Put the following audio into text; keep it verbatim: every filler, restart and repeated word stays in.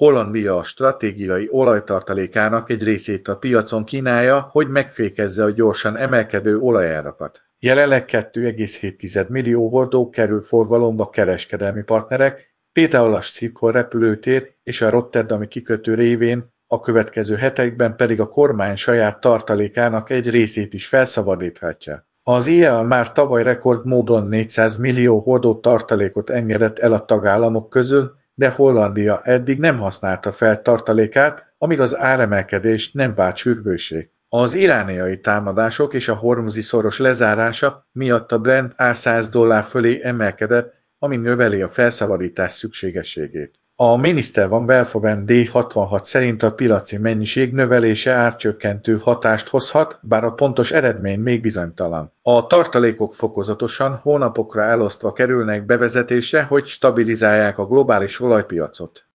Hollandia a stratégiai olajtartalékának egy részét a piacon kínálja, hogy megfékezze a gyorsan emelkedő olajárakat. Jelenleg kettő egész hét millió hordó kerül forgalomba kereskedelmi partnerek, például a Schiphol repülőtér és a Rotterdami kikötő révén, a következő hetekben pedig a kormány saját tartalékának egy részét is felszabadíthatja. Az i e á már tavaly rekordmódon négyszáz millió hordó tartalékot engedett el a tagállamok közül, de Hollandia eddig nem használta fel tartalékát, amíg az áremelkedés nem vált sürgőssé. Az irániai támadások és a hormuzi szoros lezárása miatt a Brent ár száz dollár fölé emelkedett, ami növeli a felszabadítás szükségességét. A Minister van Belfoben D hatvanhat szerint a piaci mennyiség növelése árcsökkentő hatást hozhat, bár a pontos eredmény még bizonytalan. A tartalékok fokozatosan hónapokra elosztva kerülnek bevezetésre, hogy stabilizálják a globális olajpiacot.